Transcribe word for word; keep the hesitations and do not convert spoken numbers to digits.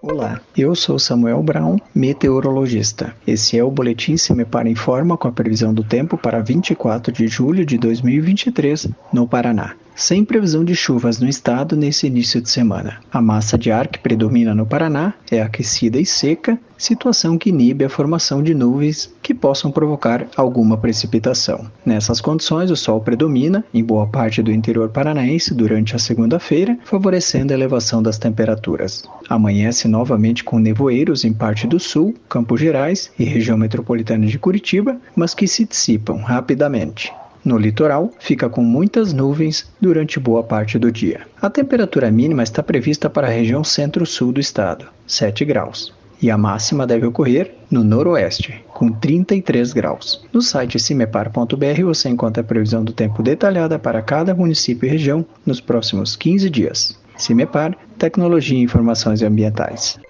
Olá, eu sou Samuel Brown, meteorologista. Esse é o Boletim Cimepar Informa com a previsão do tempo para vinte e quatro de julho de dois mil e vinte e três, no Paraná. Sem previsão de chuvas no estado nesse início de semana. A massa de ar que predomina no Paraná é aquecida e seca, situação que inibe a formação de nuvens que possam provocar alguma precipitação. Nessas condições, o sol predomina em boa parte do interior paranaense durante a segunda-feira, favorecendo a elevação das temperaturas. Amanhece novamente com nevoeiros em parte do sul, Campos Gerais e região metropolitana de Curitiba, mas que se dissipam rapidamente. No litoral, fica com muitas nuvens durante boa parte do dia. A temperatura mínima está prevista para a região centro-sul do estado, sete graus. E a máxima deve ocorrer no noroeste, com trinta e três graus. No site cimepar ponto b r você encontra a previsão do tempo detalhada para cada município e região nos próximos quinze dias. Cimepar, Tecnologia e Informações Ambientais.